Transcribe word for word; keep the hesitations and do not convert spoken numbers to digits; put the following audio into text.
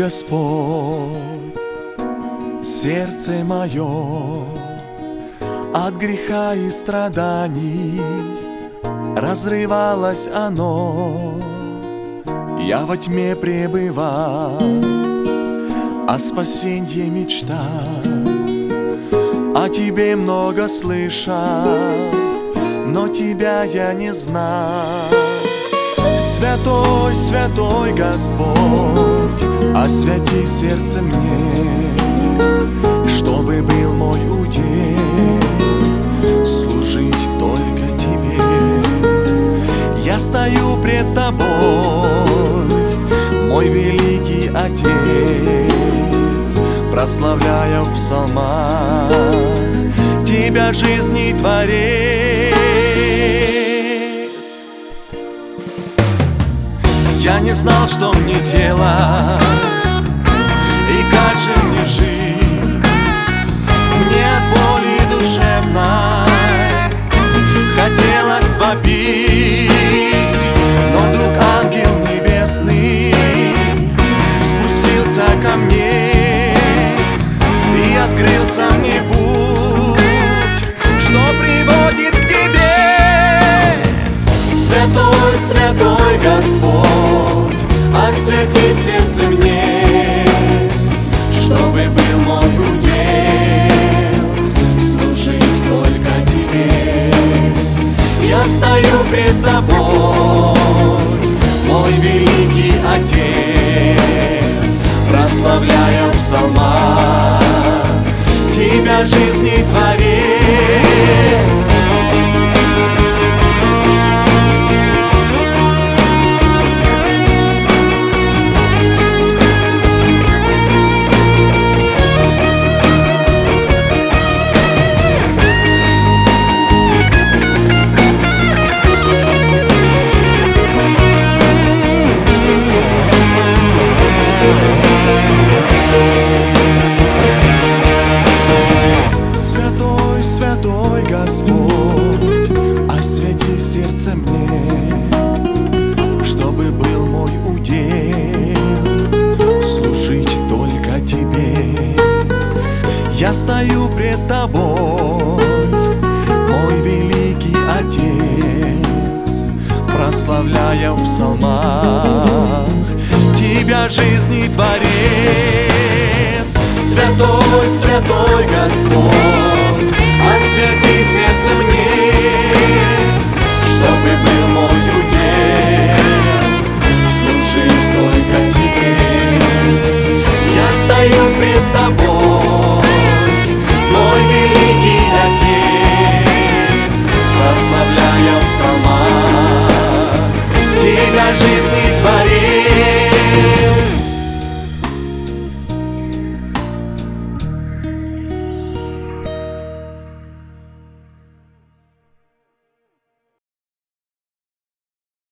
Господь, сердце мое от греха и страданий разрывалось оно. Я во тьме пребывал, о спасенье мечтал, о тебе много слышал, но тебя я не знал. Святой, святой Господь, освяти сердце мне, чтобы был мой удел служить только тебе. Я стою пред тобой, мой великий Отец, прославляя в псалмах тебя, жизни Творец. Я не знал, что мне делать и как же мне жить. Мне от боли душевной хотелось вопить, но вдруг ангел небесный спустился ко мне и открылся мне путь, что приводит к тебе. Святой, святой Господь, освяти сердце мне, чтобы был мой удел служить только тебе. Я стою пред тобой, мой великий Отец, прославляя в псалмах тебя, жизни Творец. Господь, освяти сердце мне, чтобы был мой удел служить только тебе. Я стою пред тобой, мой великий Отец, прославляя в псалмах тебя, жизни Творец. Святой, святой Господь, освяти сердце мне, чтобы был мой удел служить только тебе. Я стою пред тобой, мой великий Отец, прославляя в псалмах тебя, жизнь